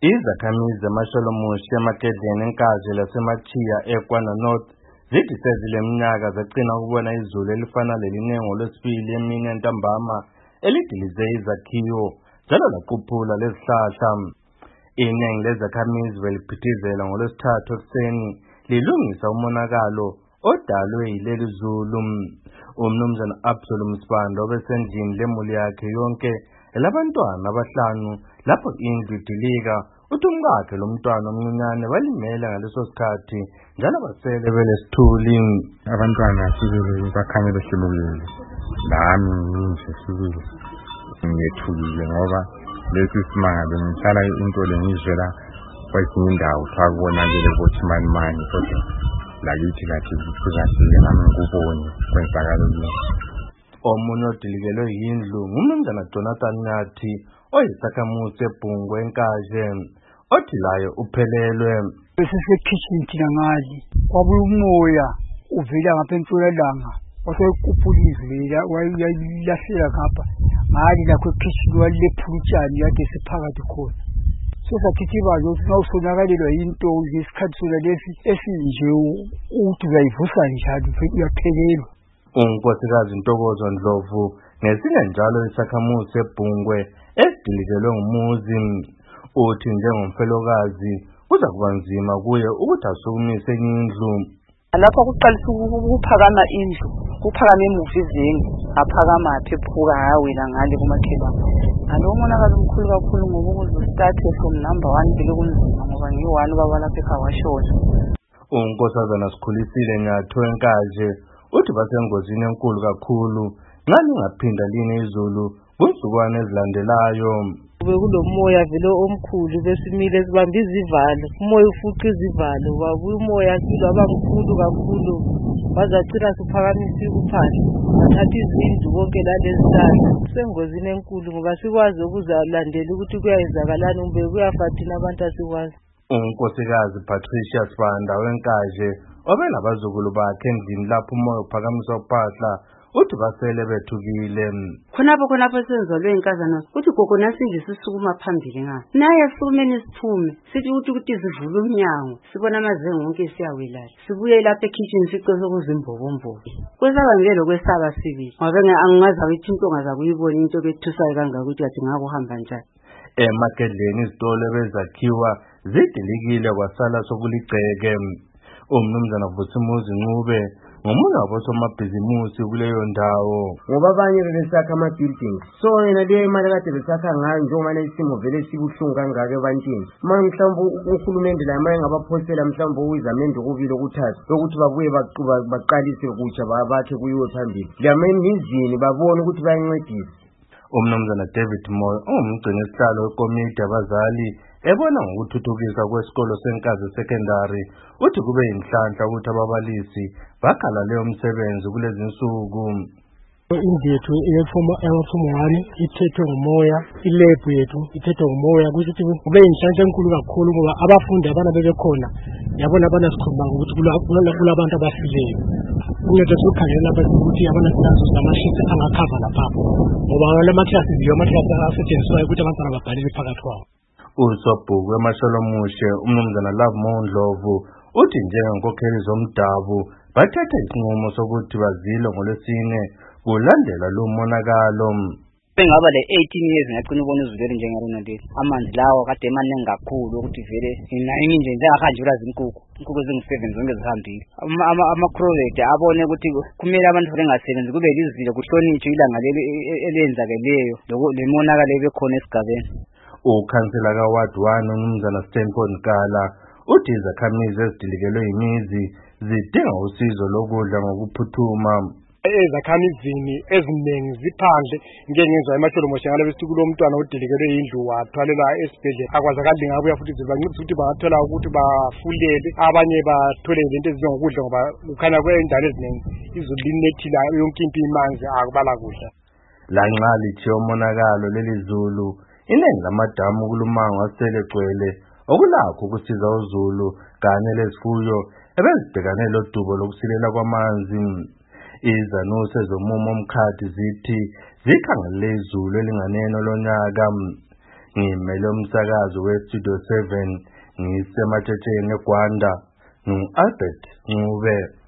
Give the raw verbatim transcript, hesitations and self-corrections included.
Izakhamizi zaMasholomushe eMakedleni eNkazi laseMathiya eKwana North zithi sezile minyaka zaqina ukubona izulu elifana leline ngolwesibili emini ntambama elidilize izakhiwo njalo laquphula lezihlahla. Iningi lezakhamizi beliphithizela ngolwesithathu ekuseni lilungisa umonakalo odalwe yileli zulu. Umnumzana Absalom Sibanda obesendlini lemuli yakhe yonke elabantwana abahlanu lapho indlu idilika uthi umkakhe lomntwana omncinyane balimele ngaleso sikhathi njalo basele belesithuli. Abantwana sibili bakhanye behlulukile, lami nje sibili ngiyethukile ngoba lesi simanga ngihlala into lengizela kwezinye indawo kwakubonakele ukuthi mani mani kodwa lakithi lathi kuzahlile nami ngikubone kwenzakala lokho. Omunye odilikelwe yindlu ngumnumzana Jonathan Nyathi oyisakhamuzi eBhungwe eNkaje othi laye uphelelwe. Besesekitchen thina ngali kwabuya umoya uvela ngapha entshonalanga wasequphula izwi wayilahlela ngapha ngali lakho ekitchen walephula utshani yade siphakathi khona. Sesathithi bazo nawusonakalelwa yinto ngesikhathi sona lesi esinje uthi uyayivusa njalo uyaphelelwa. Unkosikazi Ntokozo Ndlovu ngesinye njalo isakhamuzi eBhungwe esidilikelwe ngumuzi uthi njengomfelokazi kuza kuba nzima kuye ukuthi asukumise indlu. Lapho kuqalisa ukuphakama indlu kuphakama emuva izinga aphakama phephuka hawela ngale kumakhelwane. Alo monakalo omkhulu kakhulu ngoba ukuzostart from number one vele kunzima ngoba ngiyi-one baba lapha ekhaya washona. Unkosazana Sikhulisile Nyatho eNkaje uthi basengozini enkulu kakhulu nxa lingaphinda line izulu kunsukwani ezilandelayo. Kube kulomoya vele omkhulu besimile sibambe izivalo, umoya ufuqa izivalo, wabuya umoya silo abamkhulu kakhulu wazagcina siphakamisa uphansi wathatha izindlu konke lalezihlahla. Sengozini enkulu ngoba sikwazi ukuzalandela ukuthi kuyayenzakalani kumbe kuyafa thina abantu asikwazi. Unkosikazi Patricia Sibanda weNkaje obelabazukulu bakhe endlini lapho umoya uphakamisa uphahla uthi basele bethukile. Khonapho khonapho senzolwe inkazana uthi gogo nasinje sisukuma phambili ngayo naye sikumeni siphume sithi ukuthi ukuthi sivule umnyango sibona amazengo wonke siyawelala sibuye lapha ekitchen siqose ukuzimbobombobo kwesabangelo kwesaba sibili ngoba angingaza ukuthi intonga zakuyibona into bethusayo kangaka ukuthi athi ngakuhamba njani. Emakedleni izitolo bezakhiwa zidilikile kwasala sokuligceke. Umnumzana Vusimuzi Ncube ngomunye wabosomabhizimusi kuleyo ndawo ngoba abanye bebesakha ama-buildings so yena leyo imali kade besakha ngayo njengobana isimo vele sibuhlungu kangaka ebantwini. Ma mhlawumbe uhulumende la maye ngabaphosela mhlawumbe uyizamende ukubili okuthathu lokuthi babuye baqalise kutsha bakhe kuyiwe phambili lamemizini babone ukuthi bayancedisa. Umnumzana David Moyo ongumgcini esihlalo wekomiti abazali ebona ngokuthuthukisa kwesikolo seNkazi Secondary uthi kube yinhlanhla ukuthi ababalisi bakhala leyo msebenzi kulezi nsuku. Indlu yethu eyaform one ithethwe ngumoya, ilebhu yethu ithethwe ngumoya ukuthi kube yinhlanhla enkulu kakhulu ngoba abafundi abana bebekhona yabona abana sikhomba ukuthi kulabantu abafileyo. Kunceda ukukhangela lapha ukuthi abana sinazo zamashiti angakhava lapha ngoba lamaklasi yiyo amaklasi asetshenziswayo ukuthi abantwana babhalele phakathi kwawo. Usobhuku eMasholomushe umnumzana Love Mondlovu uthi njengenkokheli zomdabu bathethe isinqumo sokuthi bazile ngolwesine kulandela lo monakalo. Bengaba le eighteen years ngacina ubona izulu njengerona leli amanzi lawo kade emaningi kakhulu ukuthi vele nami nje njengahanjula zinkukhu inkukhu ezingu-seven zonke zihambile. Ama-project abone ukuthi kumele abantu bengasebenzi kube lizile kuhlonitshwe ilanga leli elenzakeleyo lemonakalo ebekhona esigabeni. Ukhansela kaWard one umnumzana Stanford Nkala uthi izakhamizi ezidilikelwe yimizi zidinga usizo lokudla ngokuphuthuma. Ezakhamizini eziningi ziphandle ngengezwa eMasholomushe ngale besithi kulomntwana odilikelwe yindlu wathwalela esibhedlela akwazakali ngabuya futhi zibancedisa ukuthi bangathola ukuthi bafulele abanye bathole lento ezingokudla ngoba kukhanya kwendawo eziningi izulu linethile yonke into imanzi akubala kudla. Lanxa lithi umonakalo leli zulu iningi lamadamu kulumango asele gcwele okulakho ukusiza uZulu kanye lezifuyo ebezibhekane lodubo lokusilela kwamanzi. Izanuse zomumo omkhathi zithi zikhangele izulu elinganeno lonyaka ngimele umsakazo we-Studio seven ngisematshitsheni eGwanda, ngu-Albert Ncube.